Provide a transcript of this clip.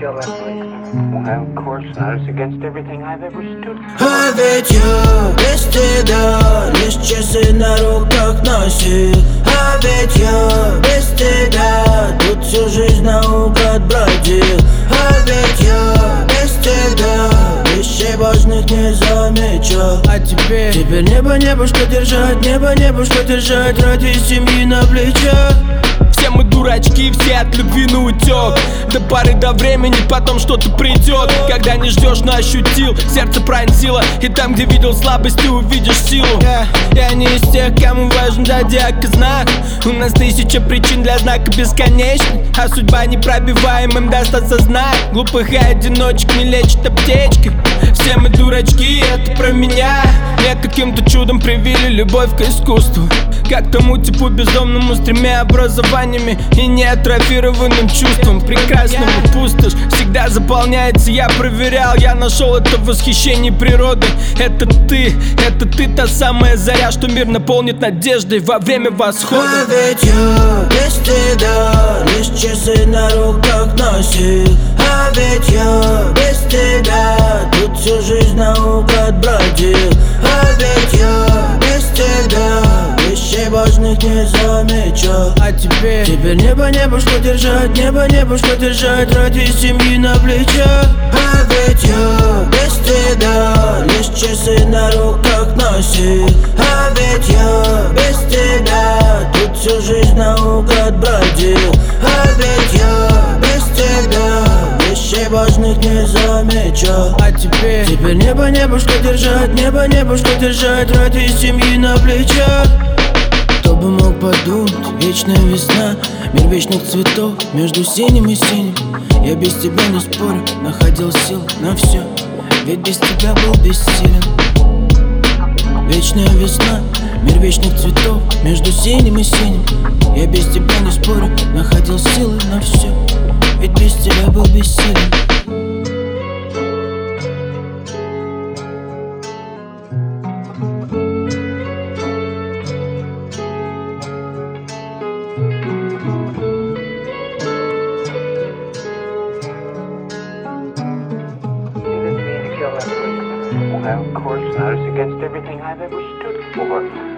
kill that policeman? Well, of course not. It's against everything I've ever stood for. А ведь я без тебя лишь часы на руках носил. А ведь я без тебя тут всю жизнь наугад бродил. А ведь я без тебя вещей важных не замечал. А теперь небо что держать, небо что держать ради семьи на плечах. Все мы дурачки, все от любви на утек. До поры до времени, потом что-то придет. Когда не ждешь, но ощутил, сердце пронзило. И там, где видел слабость, ты увидишь силу. Я не из тех, кому важен зодиак и знак. У нас тысяча причин для знака бесконечных. А судьба непробиваемым даст осознать. Глупых и одиночек не лечит аптечкой. Все мы дурачки, это про меня. Мне каким-то чудом привили любовь к искусству. Как тому типу бездомному с 3 образованиями и неатрофированным чувством. Прекрасного пустошь всегда заполняется. Я проверял, я нашел это в восхищении природой. Это ты та самая заря, что мир наполнит надеждой во время восхода. А ведь я без тебя лишь часы на руках носил. А ведь я без тебя тут всю жизнь наугад бродил. А ведь я без тебя вещей важных не замечал. А теперь небо что держать, небо что держать ради семьи на плечах. А ведь я без тебя лишь часы на руках носил. А ведь я без тебя тут всю жизнь наугад бродил. А ведь я без тебя вещей важных не замечал. А теперь небо что держать, небо что держать ради семьи на плечах. Кто бы мог подумать, вечная весна, мир вечных цветов между синим и синим. Я без тебя не спорю, находил сил на все, ведь без тебя был бессилен. Вечная весна, мир вечных цветов между синим и синим. Я без тебя не спорю, находил силы на все, ведь без тебя был бессилен. Well, of course not. It's against everything I've ever stood for.